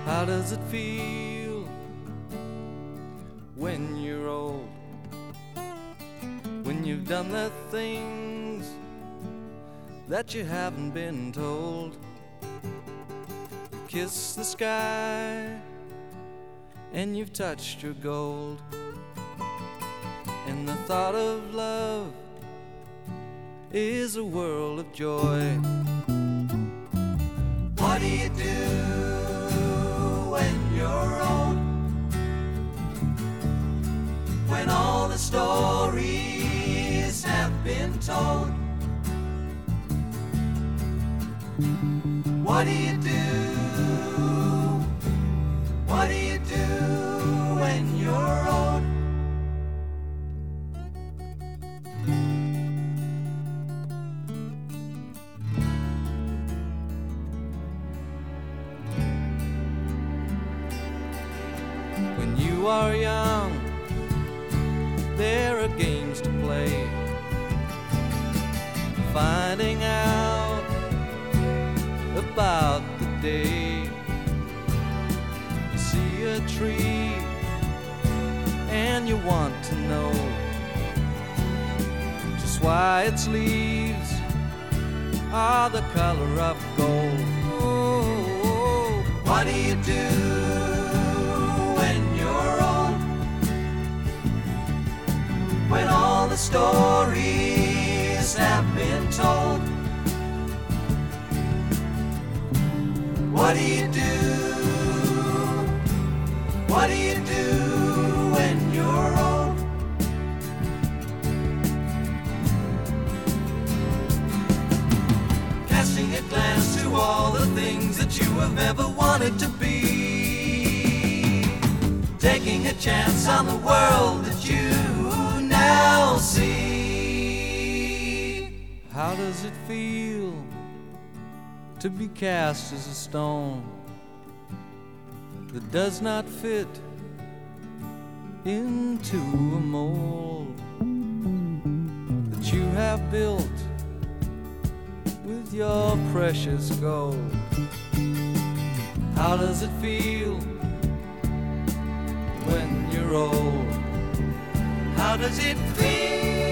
How does it feel when you're old? When you've done the things that you haven't been told. You kiss the sky and you've touched your gold. And the thought of love is a world of joy. What do you do when you're old? When all the stories have been told? What do you do? What do you do when you're old? When you are young, there are games to play, finding out about the day. You see a tree and you want to know just why its leaves are the color of gold. Oh, what do you do when you're old? When all the stories have been told? What do you do? What do you do when you're old? Casting a glance to all the things that you have ever wanted to be, taking a chance on the world that you now see. How does it feel to be cast as a stone that does not fit into a mold that you have built with your precious gold? How does it feel when you're old? How does it feel